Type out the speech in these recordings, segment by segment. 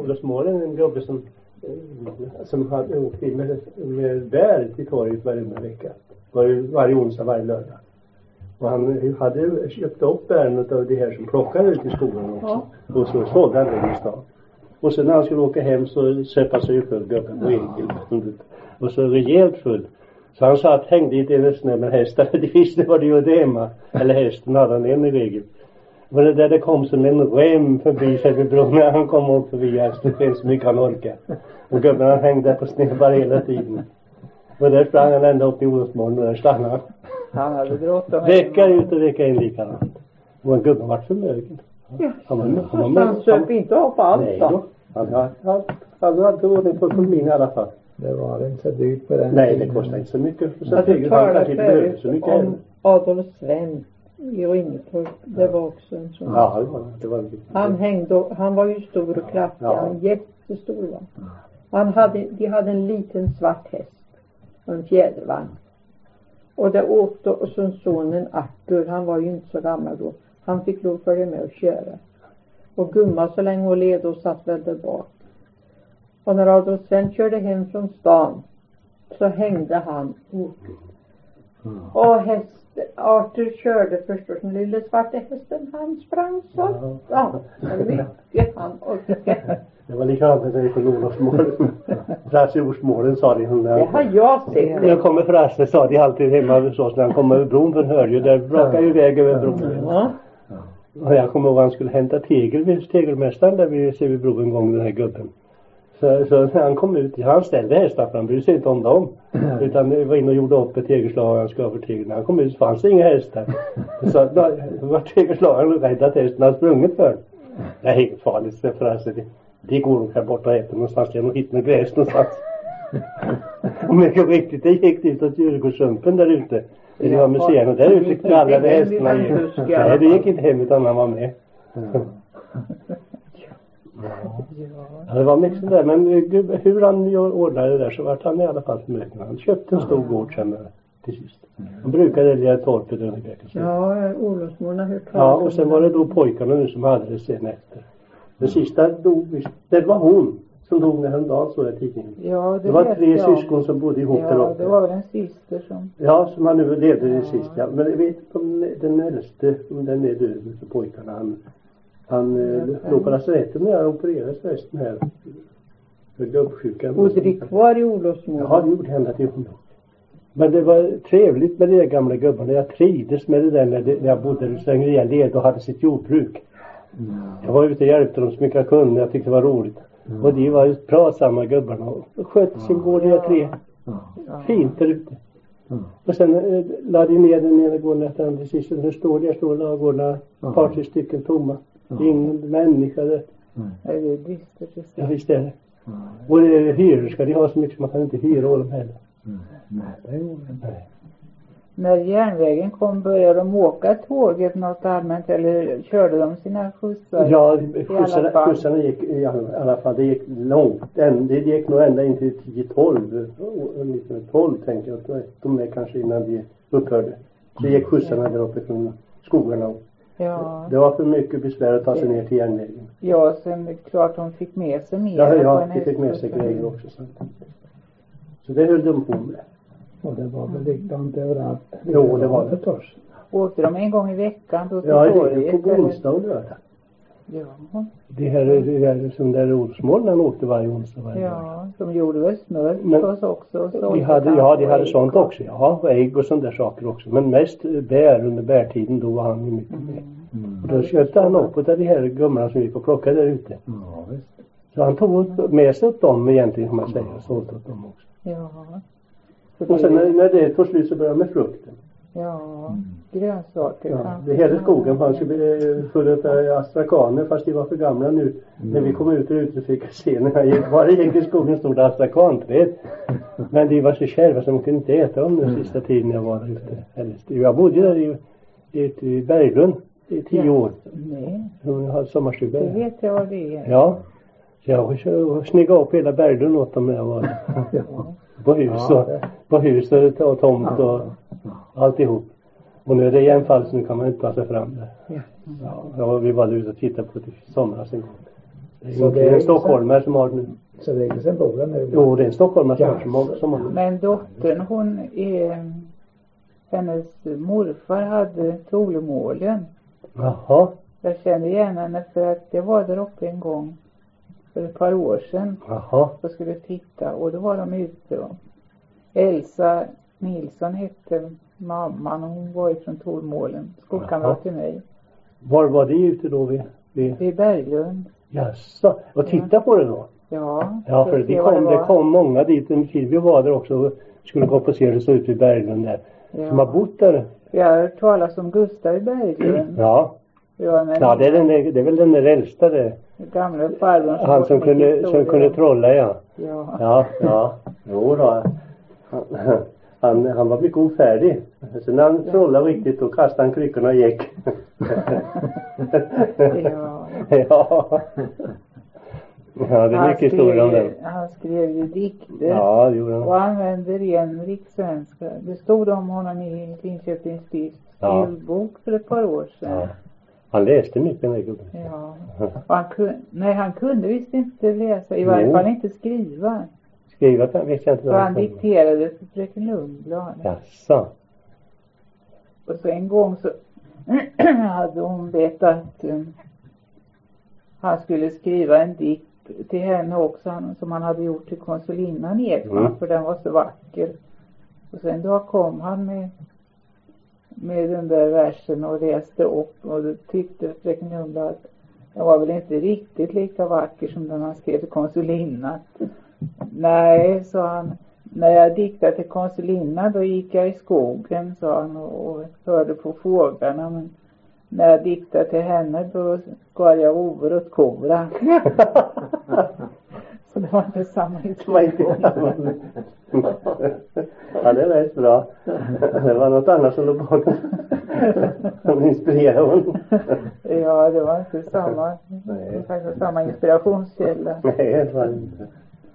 Olofsmålen, en gubbe som hade åkt in med bär till torget varje vecka. Varje onsdag, varje lördag. Och han hade köpt upp bären av det här som plockade ut i skolan också. Ja. Och så sålde han den i stan. Och sen när han skulle åka hem så söpade sig full gubben på egen. Och så rejält full. Så han sa att häng dit en snö med hästar. Det visste vad det gjorde hemma. Eller hästen hade han en i regel. Men det där det kom som en rem förbi sig vid bron när han kom upp förbi hästen. Det så mycket han orkade. Och gubben han hängde på snöbar hela tiden. Och där sprang han ända upp i Olofsmålen och där stannade han. Han hade bråttom. Vecka ut och vecka in likadant. Och en gubben var förmögen. Ja. Han söp inte upp allt. Nej då. Han hade ordning på ekonomin i alla fall. Det var inte så dyrt på den. Nej, det kostade inte så mycket. Så jag talade så mycket om Adolf Sven i Ringetorp. Det var också en sån. Ja, det var han var ju stor och kraftig. Ja. Han jättestor var. De hade en liten svart häst. Och en fjädervagn. Och det åkte och som sonen Arthur, han var ju inte så gammal då. Han fick lov följa med och köra. Och gumma så länge och led och satt väl där bak. Och när Adolf Sven körde hem från stan så hängde han åket. Och Arthur körde först den lilla svarta hästen. Han sprang så. Ja, mycket han orkade. Det var likadant när jag på Olofsmålen. Frasse Olofsmålen sa de. Det har jag sett. När jag kommer Frasse sa de alltid hemma hos oss när han kom över bron för Hörje. Där brakade ju iväg över bron. Ja. Och jag kommer ihåg att han skulle hämta tegel vid tegelmästaren där vi ser vid bron en gång, den här gubben. Så när han kom ut, han ställde hästar för han brydde sig inte om dem. Utan det var in och gjorde upp ett tegelslag han skulle ha för tegel. När han kom ut så fanns det inga hästar. Så det var tegelslagaren och räddade att hästen hade sprungit för. Det är helt farligt för alltså det går nog här borta och äter någonstans. Jag nog hitta något gräs någonstans. Och mycket riktigt, det gick ut åt Djurgårdssumpen där ute. Det var museet och där ute kallade hästarna. Nej, det gick inte hem utan han var med. Ja, det var mycket sådär, men hur han ordnade det där så var han i alla fall förmögen. Han köpte en stor gård sen till sist. Han brukade lägga torpet under veckan. Ja, Olofsmålen har hört. Ja, och sen var det då pojkarna nu som hade det sen efter. Den sista dog, det var hon som dog när han dag så i tidningen. Ja, det var 3 syskon som bodde ihop där uppe. Det var väl en syster som... Ja, som han nu levde det sist. Ja. Men jag vet inte om den äldste, om den är död för pojkarna. Han låg på lasarettet när jag opererades förresten här. För gubbsjukan. Och det är kvar i Olofsmålen? Ja, det gjorde henne till honom. Men det var trevligt med de där gamla gubbarna. Jag trivdes med det där när jag bodde så länge jag led och hade sitt jordbruk. Jag var ute och hjälpte dem så mycket jag kunde. Jag tyckte det var roligt. Och de var ju pratsamma gubbarna. Och skötte sin gård i 3. Fint där ute. Och sen lade de ner den ena gården efter andra sist. Nu står lagårdarna ett par 3 stycken tomma. Ingen människa där. Nej, det är dystert. Ja, visst är det. Och hyror ska de ha så mycket som man kan inte hyra dem heller. Nej, det gjorde inte. När järnvägen kom började de åka tåget något allmänt eller körde de sina skjutsar? Ja, skjutsarna gick i alla fall, det gick långt. Det gick nog ända in till 10-12. 1912 tänker jag. De är kanske innan de upphörde. Så gick skjutsarna där uppe från skogarna. Ja. Det var för mycket besvär att ta sig ner till järnvägen. Ja, sen klart de fick med sig mer. Ja, de fick med sig grejer också. Så det höll de på med. Och det var väl likadant överallt. Jo, det var det förstås. Åkte de en gång i veckan då till torget? Ja, på onsdag och lördag. Ja. Det här som där Olofsmålen han åkte varje onsdag. Ja, de gjorde väl smör förstås också. De hade sånt också. Ja, och ägg och sådana där saker också. Men mest bär under bärtiden då var han mycket med. Och då köpte han upp av de här gummorna som gick och plockade där ute. Ja, visst. Så han tog med sig åt dem egentligen, om man säger. Så åt dem också. Ja. Och sen när det tog slut så började med frukten. Ja, grönsaker. Ja, hela skogen fanns ju full av astrakaner fast de var för gamla nu. När vi kom ut och ute fick jag se när jag gick. Bara gick i skogen stod det astrakanträd. Men de var så kärva så man kunde inte äta dem den sista tiden jag var där ute. Jag bodde där i Berglund i 10 år. Nej. Jag hade sommarstuga. Det vet jag vad det är. Ja. Så jag sniggade upp hela Berglund åt dem när jag var där. På hus och tomt och alltihop. Och nu är det jämfall så nu kan man inte passa fram det. Ja, vi var ute och tittade på det i somras en gång. Det är inte en stockholmare som har den. Så länge sedan bor den nu. Jo, det är en stockholmare som har den. Men dottern, hennes morfar hade Tolomålen. Jaha. Jag kände igen henne för att jag var där uppe en gång för ett par år sedan. Jaha. Och skulle titta, och då var de ute. Elsa Nilsson hette mamman, och hon var ifrån Tolomålen, skolkamrat till mig. Var var det ute då Vid Berglund. Jaså, och titta på det då? Ja. Ja, för det kom många dit en tid. Vi var där också och skulle gå på se hur det såg ut vid Berglund där. Ja. Som har bott där. Jag har hört talas om Gustav Berglund. Ja. Ja, men Ja, det är väl den där äldsta det. Gamla farbrorn. Han som kunde trolla, ja. Ja. Ja. Jo då. Han var mycket ofärdig. Så när han trollade riktigt, då kastade han kryckorna och gick. Ja. Ja, det är mycket historia om det. Han skrev ju dikter. Ja, det gjorde han. Och använde ren rikssvenska. Det stod om honom i Linköpings stifts stilbok för ett par år sedan. Ja. Han läste mycket den här gubben. Ja. Och han kunde visst inte läsa. I varje fall inte skriva. Skriva vet jag inte. Så han dikterade för Fröken Lundblad. Jaså. Och så en gång så hade hon bett att han skulle skriva en dikt till henne också, som han hade gjort till konsulinnan Ekman, för den var så vacker. Och sen då kom han med den där versen och läste upp, och då tyckte Fröken Lundblad att den var väl inte riktigt lika vacker som den han skrev till konsulinnan. Nej, sa han. När jag diktade till konsulinnan, då gick jag i skogen, sa han, och hörde på fåglarna. Men när jag diktade till henne, då skar jag over åt kora. Så det var inte samma historia. Ja, det är rätt bra. Det var något annat som låg bakom. Som inspirerade honom. Ja, det var inte samma inspirationskälla. Nej, det var inte.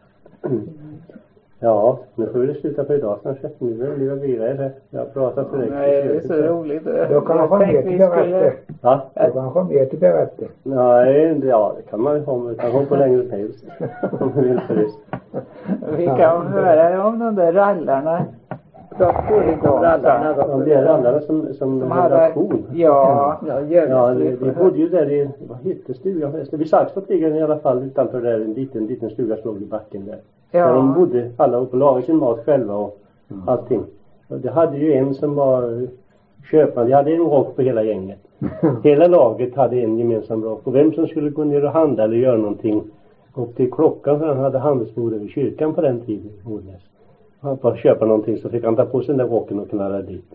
Ja, nu får vi sluta för idag kanske. Nu är vi vidare. Jag har pratat för dig. Nej, det är så roligt. Då kanske mer till berätta. Ja? Då kanske mer till berätta. Nej, ja, det kan man ju ha. Man kan ha på längre tid. Om du vill för det. Vi kan höra om de där rallarna. Det är rallarna som redaktion. Ja, vi bodde ju där vad hette stugan förresten? Vi satt på stigen i alla fall utanför där, en liten stuga slog i backen där. Ja. Där de bodde alla och lagade sin mat själva och allting. Och det hade ju en som var köpande. Jag hade en rock på hela gänget. Hela laget hade en gemensam rock. Och vem som skulle gå ner och handla eller göra någonting upp till klockan, för han hade handelsbord vid kyrkan på den tiden. Han bara köpa någonting, så fick han ta på sig den där rocken och knalla dit.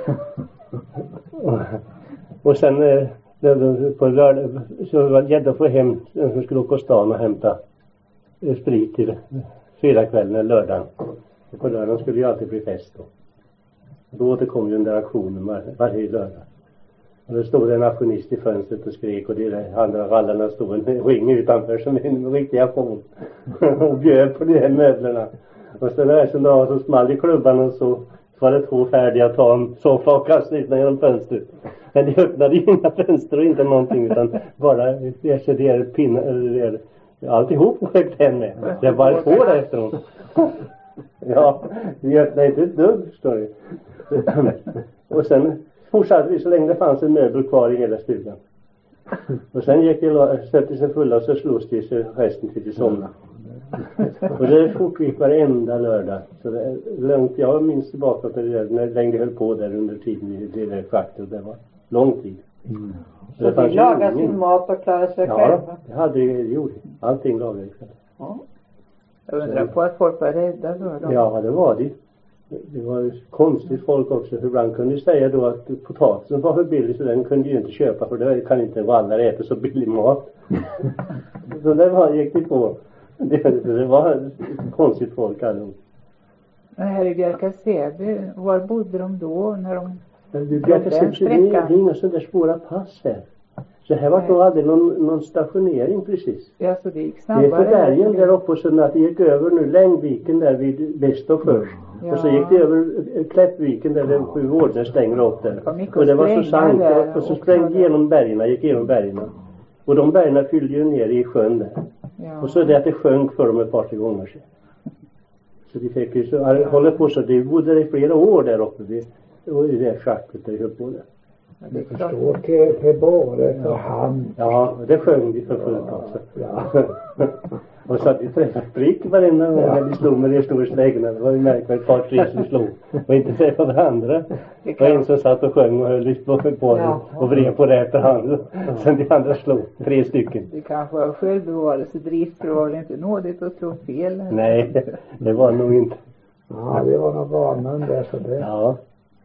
Och sen på lördag så var det att få hem den som skulle åka stan och hämta sprit till fredagskvällen eller lördagen. Och på lördagen skulle ju alltid bli fest då. Då återkom ju den där aktionen varje lördag. Och då stod en auktionist i fönstret och skrek, och de andra rallarna stod en ring utanför som en riktig auktion. Och bjöd på de här möblerna. Och så när jag dag så small i klubban, och så var det 2 färdiga att ta en soffa och kasta ut genom fönstret. Men de öppnade ju inga fönster och inte någonting, utan bara det pinnar eller alltihop skökt hem med. Det var ett hår där efteråt. Ja, vi öppnade inte ett dugg, förstår du. Och sen fortsatte vi så länge det fanns en möbel kvar i hela stugan. Och sen gick det, sätter sig fulla, och så slås det sig resten till somna. Och det fortgick varenda lördag. Så det är långt, jag minns tillbaka till det där, när länge höll på där under tiden i det där schaktet. Det var lång tid. Så de lagade sin mat och klarade sig själva? Ja, det hade det gjort. Allting lagade själv. Ja. Jag undrar på att folk var rädda då. Ja, det var det. Det var ju konstigt folk också. För ibland kunde ju säga då att potatisen var för billig, så den kunde ju inte köpa, för det kan inte vallar äta så billig mat. Så det gick det på. Det var konstigt folk allihop. Men här i Bjärka-Säby, var bodde de då när de... Bjärka-Säby, det är inga sådana där svåra pass här. Så här var då aldrig någon stationering precis. Ja, så det gick snabbare. Det är för bergen där uppe, och så att det gick över nu Längviken där vid Väster först. Ja. Och så gick det över Kläppviken där det 7 Vårdnäs längre upp där. Och det var så sant. Och så sprängde genom bergen, gick genom bergen. Och de bergen fyllde ju ner i sjön där. Ja. Och så det att det sjönk för dem ett par tre gånger sedan. Så de fick ju så, håller på så, det bodde i flera år där uppe. Och i det schaktet där höll på det. Du förstår till både för hand. Ja, det sjöng de för fullt också. Ja. Och så att de träffade prick varenda gång när de slog med de stora slägorna. Det var ju märkligt, ett par tre som slog. Och inte träffade varandra. Det var en som satt och sjöng och höll på det och vred på det efter hand. Sen de andra slog, 3 stycken. Det kanske var självbevarelsedrift, för det var väl inte nådigt att slå fel? Eller? Nej, det var nog inte. Ja, det var nog vanan där så det. Ja.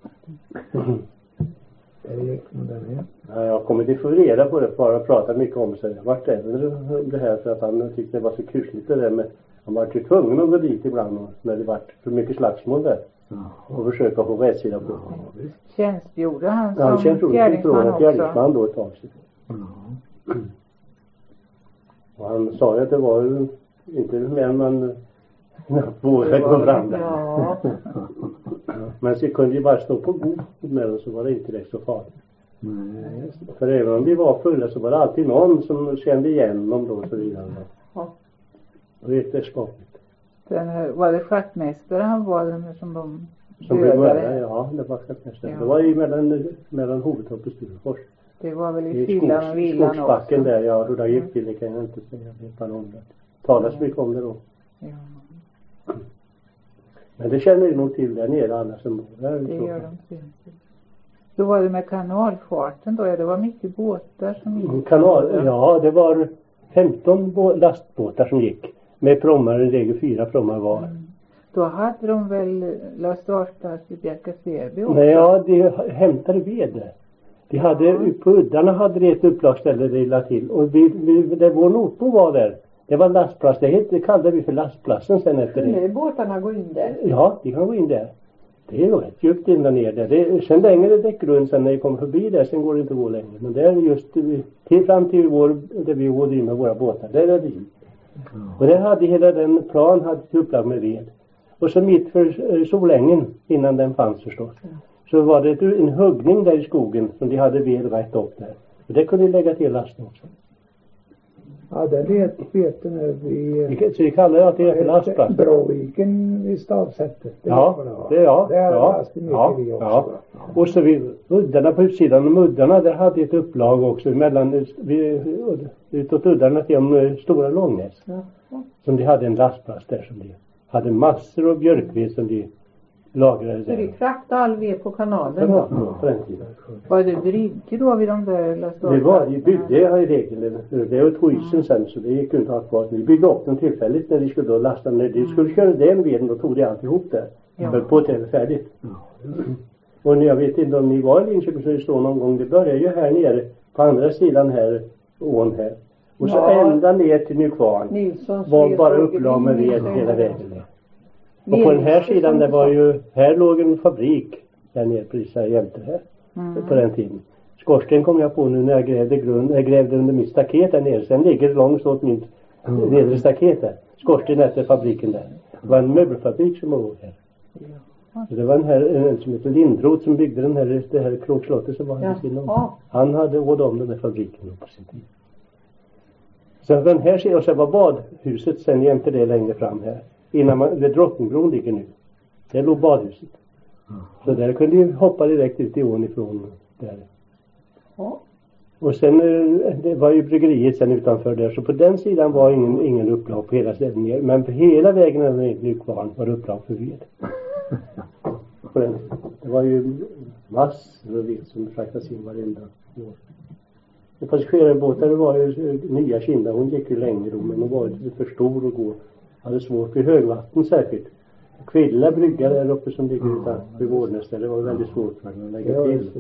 Det gick nog där med. Ja, jag kommer till få reda på det, bara prata mycket om sig. Jag varit även det här för att han tyckte det var så kusligt det där med. Han var ju tvungen att gå dit ibland när det var för mycket slagsmål där. Och försöka få rättsida på. Tjänstgjorde han som han fjärdingsman då ett tag sedan. Och han sa ju att det var ju inte mer man båda på varandra. Ja. Men så kunde ju bara stå på god med och så var det inte direkt så farligt. För även om de var fulla så var det alltid någon som kände igen dem då och så vidare. Ja. Och det är skapligt. Var det schackmästare han var den som de dödade? Ja, det var schackmästare. Ja. Det var ju mellan Hovtorp och Sturefors. Det var väl i Sillan och Villan också. Skogsbacken där, ja. Hur det gick till det kan jag inte säga. Jag vet om det. Talas mycket om det då. Ja. Men det känner ju nog till där nere alla som bor där. Det gör de säkert. Då var det med kanalfarten då, det var mycket båtar som gick. Ja, det var 15 lastbåtar som gick. Med prommar, en regel 4 prommar var. Då hade de väl lastarplats i Bjärka-Säby också? Nej, ja, de hämtade ved där. De hade, på uddarna hade det ett upplagställe det illa till. Och där vår notbo var där. Det var lastplats, det kallade vi för lastplatsen sen efter det. Kunde båtarna gå in där? Ja, de kan gå in där. Det är ju rätt djupt in där nere där. Sen längre är däckgrund, sen när vi kommer förbi där, sen går det inte att gå längre. Men det är just fram till där vi går in med våra båtar, där är det in. Och där hade hela den plan hade upplag med ved. Och så mitt för Solängen, innan den fanns förstås, så var det en huggning där i skogen som de hade ved rätt upp där. Och det kunde de lägga till lasten också. Ja, det vet du nu vi... Så vi kallar det att det är för lastplats. Bråviken vid stavsättet. Ja, ja. Och så vid uddarna på utsidan om uddarna, där hade ett upplag också mellan utåt uddarna till de stora Långnäs. Som de hade en lastplats där som de hade massor av björkved som de lagrade där. Så de fraktade all ved på kanalen? Ja, på den tiden. Var det brygge då vid de där lastarna? Det var, de byggde i regel, det var tog sen så det gick inte att kvar. De byggde upp den tillfälligt när de skulle då lasta ner. De skulle köra den veden, då tog de alltihop där. Höll på till det färdigt. Och jag vet inte om ni var i Linköping så det står någon gång. Det började ju här nere på andra sidan här, ån här. Och så ända ner till Nykvarn var bara upplag med ved hela vägen ner. Och på den här sidan det var ju, här låg en fabrik där nere precis här jämte här på den tiden. Skorsten kom jag på nu när jag grävde under mitt staket där nere. Sen ligger det långt åt mitt nedre staket där. Skorsten efter fabriken där. Det var en möbelfabrik som låg här. Så det var en som heter Lindroth som byggde det här kråkslottet som var här i sidan. Han hade åt om den här fabriken på sin tid. Sen den här sidan, och så var badhuset sen jämte det längre fram här. Innan där Drottningbron ligger nu. Där låg badhuset. Så där kunde ju hoppa direkt ut i ån ifrån där. Och sen det var ju bryggeriet sen utanför där. Så på den sidan var ingen upplag på hela stället ner. Men på hela vägen när det gick kvar var det upplag för ved. Det var ju massor av ved som fraktas in varenda år. Och passagerarbåtar var ju nya Kinda. Hon gick ju längre då, men hon var ju för stor att gå. Hade svårt vid högvatten särskilt. Kvilla brygga där uppe som ligger utan vid Vårdnäs. Det var väldigt svårt för att lägga till.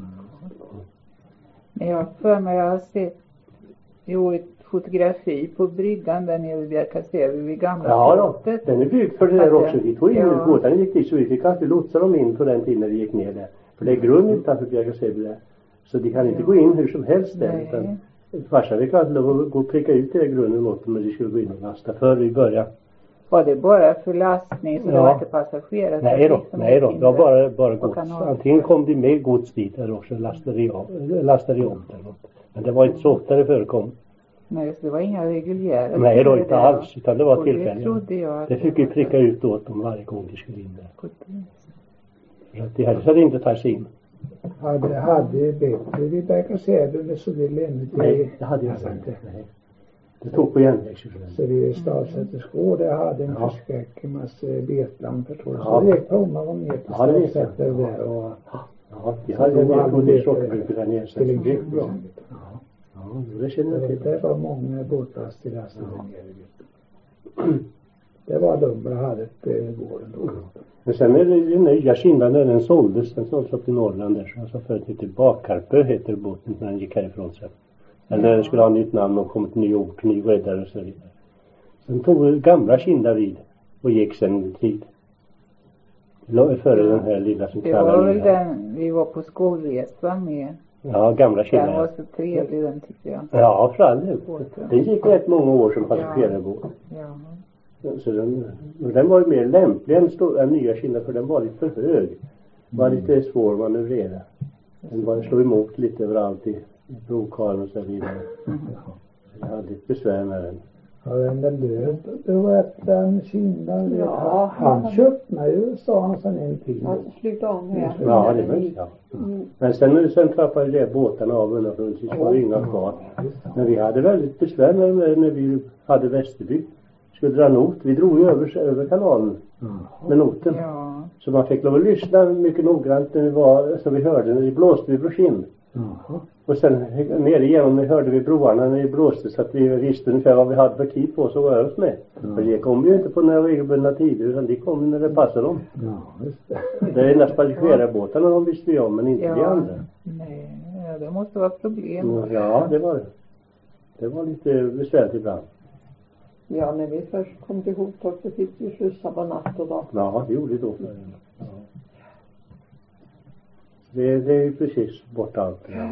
Men jag för mig jag har sett ett fotografi på bryggan där nere i Bjärka-Säby vid gamla slottet. Den är byggd för det där också. Vi tog in båtarna gick dit så vi fick alltid lotsa dem in på den tiden när vi gick ner där. För det är grund utanför Bjärka-Säby där. Så de kan inte gå in hur som helst där. Utan farsan fick alltid lov att gå och pricka ut det grunden åt dem när de skulle gå in och lasta för i början. Var det bara för lastning så det var inte passagerare? Nej då. Det var bara gods. Antingen kom de med gods dit eller också lastade de om där. Men det var inte så ofta det förekom. Nej, så det var inga reguljära. Nej, då inte alls, utan det var Och tillfälligt. det trodde jag att Det fick vi pricka ut åt dem varje gång de skulle in där. För att det hade inte tagit sig in. Hade bättre vid Berkasäby så det lämnade. Nej, det hade jag inte. Nej. Det tog på järnvägshuset. Så vi Stavsätersgård där hade en förskräcklig massa betland förstår du. Ja. Så det gick på och ner till Stavsäter där och ja, vi hade en god sockerbruket där nere. Så det gick bra. Ja, det känner jag till. Det var många båtlast till lasten där nere. Det var de hade ett gården då. Men sen är det ju nya Kinda när den såldes upp i Norrland där. Så förut hette Bakarpö heter båten när den gick härifrån sen. Eller den skulle ha nytt namn och kommit ny ort, ny räddare och så vidare. Sen tog gamla Kinda vid och gick sen en tid. Före den här lilla som det var väl den vi var på skolresa med. Ja, gamla Kinda. Den var så trevlig den tyckte jag. Ja, för all del. Det gick rätt många år som passagerarbåt. Ja. Så den var ju mer lämplig än nya Kinda för den var lite för hög. Var lite svår att manövrera. Den var slog emot lite överallt i brokaren och så vidare. Jag hade ett besvär med den. Ja, den där död. Det var den Kinda. Ja. Han köpte mig ju, sa han sen en tid. Ja, sluta om det. Ja, det var ja. Men sen trappade det båtarna av undan för oss. Det var inga kvar. Men vi hade väldigt besvär när vi hade Västerby. Skulle dra not. Vi drog ju över kanalen med noten. Ja. Så man fick lov att lyssna mycket noggrant när vi var, så vi hörde när vi blåste vid Broskin. Och sen ner igenom hörde vi broarna när vi blåste så att vi visste ungefär vad vi hade för tid på så var oss med. För det kom ju inte på några regelbundna tider utan det kom när det passade dem. Ja, just det. Det är endast passagerarbåtarna de visste vi om men inte de andra. Nej, det måste vara problem. Ja, det var det. Det var lite besvärligt ibland. Ja, när vi först kom till Hotorp så fick vi skjutsa på natt och dag. Ja, det gjorde vi då. Ja. Det är ju precis bort allt. Ja.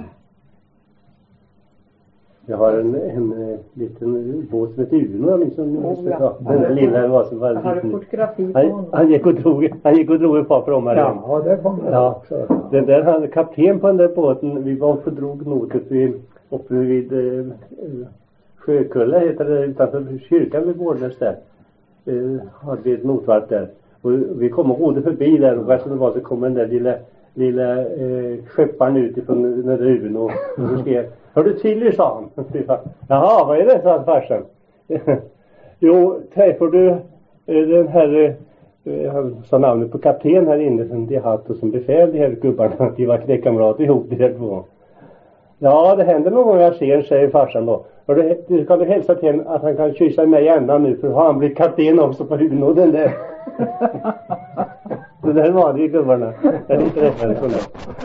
Jag har en liten båt som heter Uno. Den där lilla var som var jag har liten. ett fotografi på honom. Han gick och drog ett par prommar. Ja, det kommer jag också. Den där han kapten på den där båten. Vi var och drog notet uppe vid Sjökulla heter det utanför kyrkan vid Bårdnäs där. Hade vi ett notvarp där. Och vi kom och rodde förbi där och vad det var så kom den där lilla skepparen utifrån den där uven och så skrev, hör du till, sa han. Jaha, vad är det, sa farsan. Jo, träffar du den här, han sa namnet på kapten här inne som de haft och som befäl de här gubbarna. De var knäckkamrater ihop de här två. Ja, det händer någon gång jag ser, säger farsan då. Och du kan du hälsa till att han kan kyssa mig ända nu för har han blivit kapten också på Uno den där. Det där var det i gubbarna. Jag inte träffade sådana.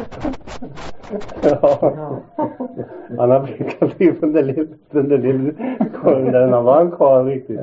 Ja. Han har blivit kapten från den lilla korven där han var en karl riktigt.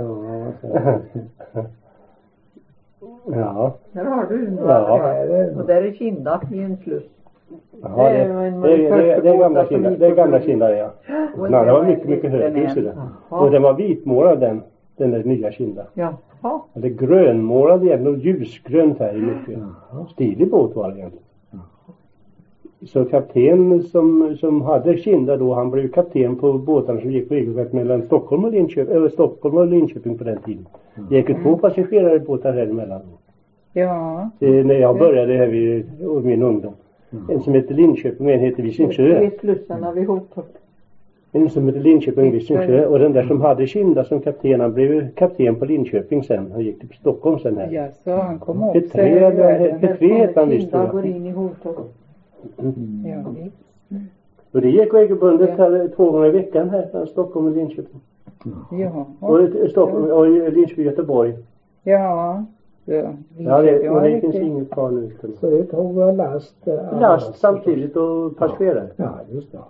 Ja. Där har du en Ja. och där är Kinda i en sluss. Ja, det är gamla Kinda, ja. Nej, det var mycket högre. Och den var vitmålad den där nya Kinda. Ja. Eller grönmålad igen och ljusgrön färg mycket. Stilig båt var det egentligen. Så kapten som hade Kinda då, han blev kapten på båtarna som gick på regelrätt mellan Stockholm och Linköping på den tiden. Det gick 2 passagerare båtar här emellan. Ja. När jag började här vid min ungdom. En som heter Linköping och en heter Visingsö. Vid slussarna vid Hotorp. En som heter Linköping och Visingsö. Och den där som hade Kinda som kapten, han blev kapten på Linköping sen. Han gick till Stockholm sen här. Ja, så han kom upp. P3 hette han visst. Kinda går in i Hotorp. Ja, och det gick regelbundet här 2 gånger i veckan här från Stockholm och Linköping. ja. Och Stockholm och Linköping och Göteborg. Ja. Ja, det finns inget kvar nu. Så det tog last samtidigt och passagerare. Ja, just det.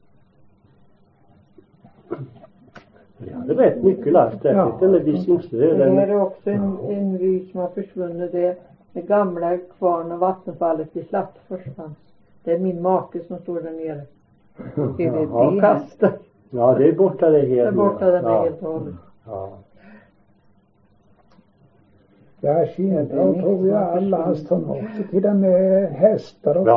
Vi hade rätt mycket last där. Ja. Den där Visingsö. Det här är också en by som har försvunnit. Det gamla kvarn och vattenfallet i Slattforsans. Det är min make som står där nere. Är det Och det? kastar. Ja, det är borta det helt. Det är borta det helt och hållet. Ja. Ja, Kindal tog ju alla hans ton också, till och med hästar och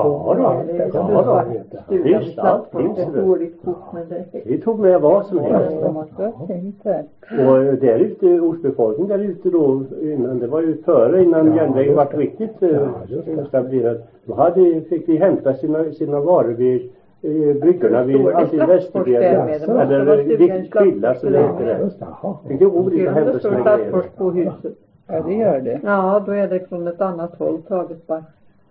Visst, allt finns det. Vi tog med vad som helst. Och där ute, ortsbefolkningen där ute då, innan, det var ju innan järnvägen var riktigt etablerad. Då fick vi hämta sina varor vid bryggorna vid alltid Västerbjörn eller Kvilla som det heter där. Fick det olika hämta sina grejer. Ja, det gör det. Ja, då är det från ett annat håll taget bara.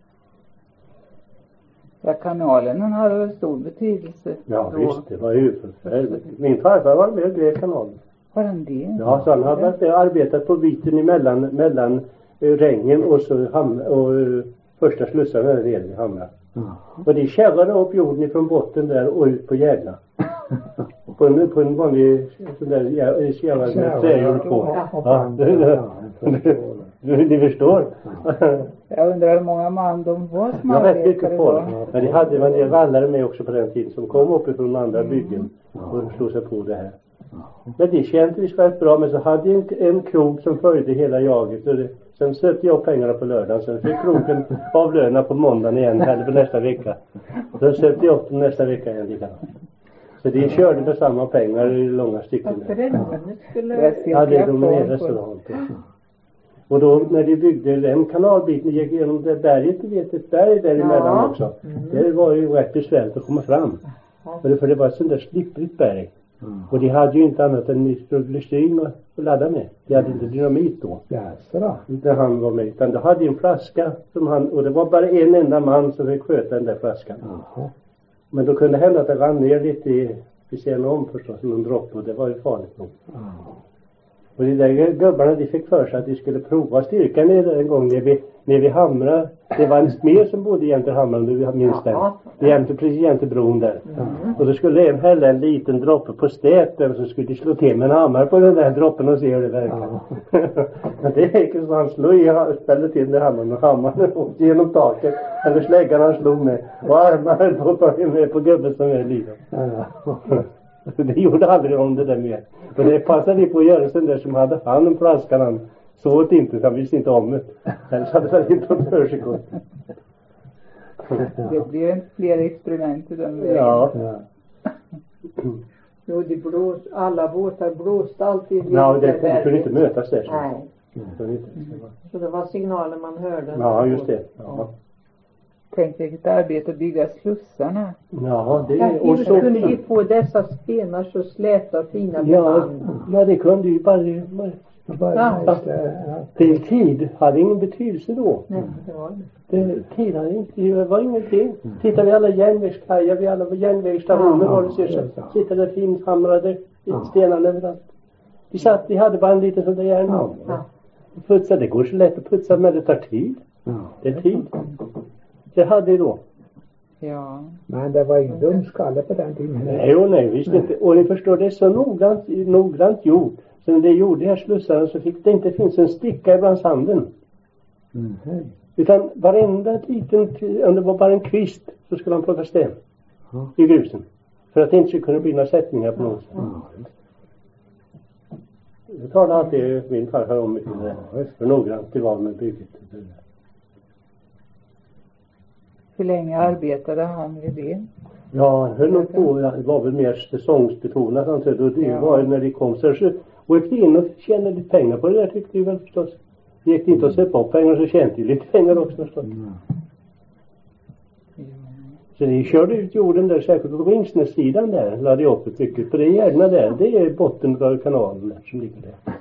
Ja, kanalen hade väl stor betydelse. Ja, visst, det var ju förfärligt. Min farfar var med och drev kanalen. Var han det? Ja, så han hade arbetat på biten mellan Rängen och första slussarna där nere i Hamra. Och de källade upp jorden ifrån botten där och ut på Gärdna. på en vanlig sån där källare med trähjul på. Ja, ni förstår. Jag undrar hur många man de var som jag vet mycket folk. Men det hade man en vallare med också på den tiden som kom uppifrån andra byggen och slog sig på det här. Men det kände vi väldigt bra, men så hade jag en krog som följde hela jaget. Och sen sökte jag pengarna på lördagen. Sen fick krogen avlöna på måndagen igen eller på nästa vecka. Sen sökte jag upp dem nästa vecka igen lika. Så de körde med samma pengar i långa stycken. Ja, det är de med restaurant. Och då när de byggde den kanalbiten gick igenom det berget, du vet, ett berg däremellan också. Det var ju rätt besvärligt att komma fram. För det var ett sånt där slipprigt berg. Och de hade ju inte annat än nitroglycerin att ladda med. De hade inte dynamit då. När han var med. Utan de hade en flaska som och det var bara en enda man som fick sköta den där flaskan. Men då kunde det hända att det rann ner lite i sidan om förstås, som en droppe, och det var ju farligt nog. Och de där gubbarna, de fick för sig att de skulle prova styrkan en gång när vi Hamra. Det var en smed som bodde jämte Hamra, om du minns den. Precis jämte bron där. Och då skulle en hälla en liten droppe på stäten, så skulle de slå till med en hammare på den där droppen och se hur det verkar. Det gick så han ställde till med hammaren och genom taket. Eller släggan han slog med. Och armarna på gubben som är livet. Det gjorde aldrig om det där med. Och det passade på att göra sån där som hade hand om flaskan. Han såg inte, så han visste inte om det. Eller så hade han inte fått för sig gott. Det blir fler experiment i den vägen. Ja. Jo, alla båtar blåste alltid. Ja, det kunde inte mötas där. Nej. Så det var signaler man hörde. Ja, just det. Ja. Tänk vilket arbete att bygga slussarna. Ja, det är... Och så kunde vi få dessa stenar så släta och fina band. Ja, det kunde ju bara tid hade ingen betydelse då. Nej, det var det. Tid hade inte, det var ingenting. Tittar vi alla järnvägskajar, vi alla järnvägsstationer var det så. Sitter där fint hamrade stenarna överallt. Vi hade bara en liten sån där järn. Putsa, det går så lätt att putsa, men det tar tid. Det är tid. Det hade då. Ja. Men det var ingen dumskalle på den tiden. Nej, visst inte. Och ni förstår, det är så noggrant gjort. Så när det gjorde här slussarna så fick det inte finnas en sticka ibland sanden. Utan varenda liten, om det var bara en kvist, så skulle han plocka sten i grusen. För att det inte skulle kunna bli några sättningar på något sätt. Det talade alltid min farfar om mycket det. För noggrant det var med bygget. Hur länge arbetade han vid det? Ja, han höll nog på. Det var väl mer säsongsbetonat antar jag. Det var ju när de kom så åkte in och tjänade lite pengar på det där, tyckte vi väl förstås. Det gick inte att sätta upp pengar, så tjänade ju lite pengar också förstås. Så de körde ut jorden där, säkert på Ringsnässidan där, lade upp ett stycke. För det är gärna där, det är botten av kanalen där som ligger där.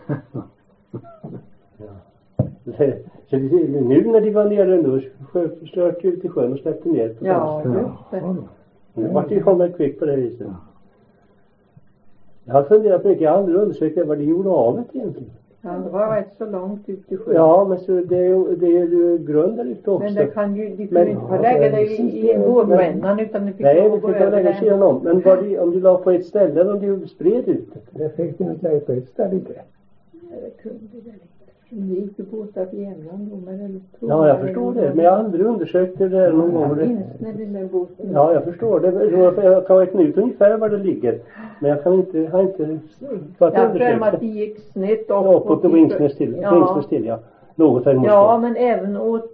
Så nu när de var nere nu förstört ut i sjön och släppte ner på nu var det ju kommit kvick på det viset. Jag har funderat mycket, jag har aldrig undersökt vad de gjorde av det egentligen. Ja, det var rätt så långt ut i sjön. Ja, men så det är ju grund där ute också. Men det kan ju, de kunde inte få lägga det i vårbrännan utan det fick nej, det fick man lägga sidan om. Men om du la på ett ställe eller om du spred ut det? Det fick du inte lägga på ett ställe inte. Ja, det kunde det lite. Det gick ju båtar på jämnan då, men ja, jag förstår det. Men jag har aldrig undersökt det där någon gång. Ja, jag förstår det. Jag kan räkna ut ungefär var det ligger. Men jag har inte jag tror att det gick snett uppåt och Ringsnäs till. Ja. något här i Moskva. Ja, men även åt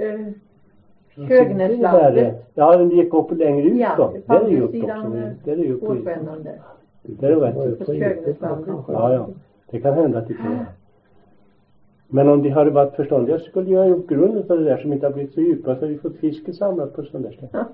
Kögnäslandet. Ja, den gick upp längre ut Ja, då. på Där är ju upp sidan, också. Där är ju upp. Åsvännande. Det är rätt. På Kögnäslandet. Ja. Det kan hända att det kan. Men om de hade varit förståndiga så skulle jag ha gjort grunden för det där som inte har blivit så djupa, så har vi fått fisken samlat på sådana där ställen.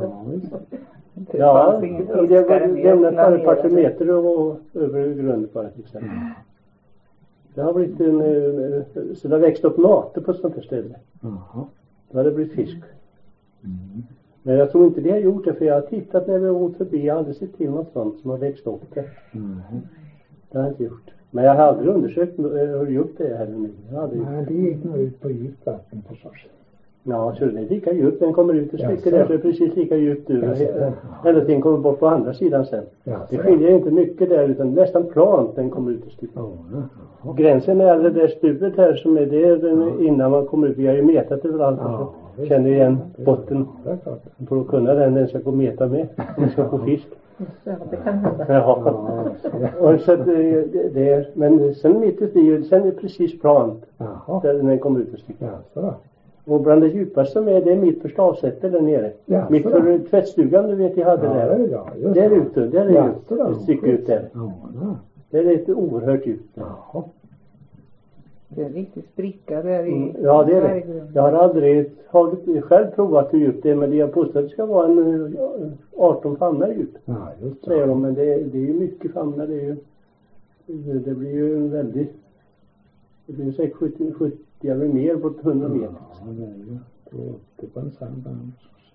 Ja, det var lämnat bara ett par meter och över grunden bara till exempel. Det har blivit så det har växt upp mater på sånt här ställe. Då har det blivit fisk. Men jag tror inte det har gjort det, för jag har tittat när vi har åkt förbi. Jag har aldrig sett till något sånt som har växt upp där. Det har jag inte gjort. Men jag har aldrig undersökt hur du gjort det här nu. Nej, det gick nog ut på djupt vatten på source. Ja, så det är lika djupt. Den kommer ut och sticker där, så är det precis lika djupt eller den kommer bort på andra sidan sen. Det skiljer inte mycket där, utan nästan plant den kommer ut och sticker. Gränsen är det där stupet här som är det innan man kommer ut. Vi har ju metat överallt. Känner igen botten. För att kunna den ska gå meta med. Om man ska få fisk. Ja, det kan hända. Ja. Och så det är, men sen mitt i sen är det precis plant. Där den kommer ut och sticker. Och bland det djupaste som är, det är mitt för stavsättet där nere. Mitt för tvättstugan, du vet, jag hade där. Där ute, där är just ett stycke ut där. Det är ett oerhört djupt. Det är en riktig spricka där i. Ja, det är det. Jag har aldrig själv provat hur djupt det är, men jag påstår att det ska vara en 18 famnar djup. Ja, just säger de, men det är ju mycket famnar. Det blir ju en väldigt, det blir säkert 70 eller mer på 100 meter. Ja, det är på en sand.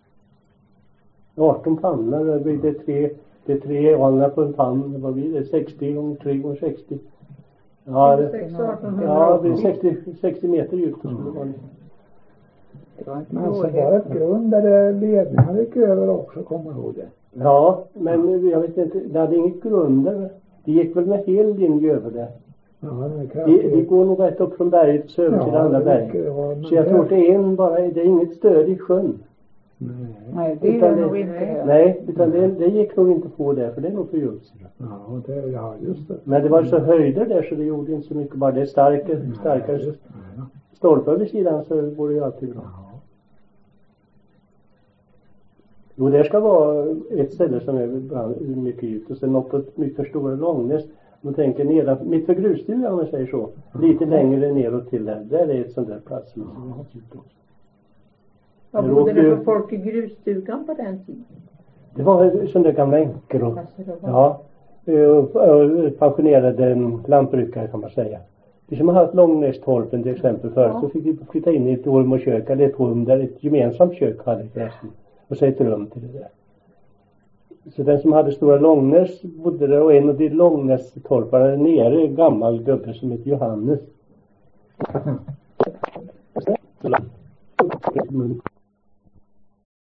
18 famnar, det är tre alnar på en famn. Vad blir det? 60 gånger 3 gånger 60. Ja, det är 60 meter djupt. Men så var det ett grund där ledningar gick över också, kommer ihåg det. Ja, men jag vet inte, det hade inget grund där. Det gick väl med hel linje över det. Ja, det går nog rätt upp från berget och så över till andra berg. Så jag tror att det är inget stöd i sjön. Nej, det är nog inte. Nej, utan det gick nog inte på det, för det är nog för djupt. Ja, just det. Men det var så höjder där så det gjorde inte så mycket. Bara det är starkare stolpar vid sidan, så går det ju alltid bra. Jo, där ska vara ett ställe som är mycket djupt. Och sen uppåt mitt för Stora Långnäs. Man tänker nedan, mitt för grusstugan om man säger så. Lite längre neråt till där. Där är ett sånt där plats. Vad bodde det för folk i grusstugan på den tiden? Det var sådana gamla änkor. Ja. Pensionerade lantbrukare kan man säga. De som har haft Långnästorpen till exempel förut, så fick vi flytta in i ett rum och kök. Eller ett rum där ett gemensamt kök hade förresten. Och så ett rum till det där. Så den som hade Stora Långnäs bodde där, och en av de Långnästorparna nere, en gammal gubbe som heter Johannes.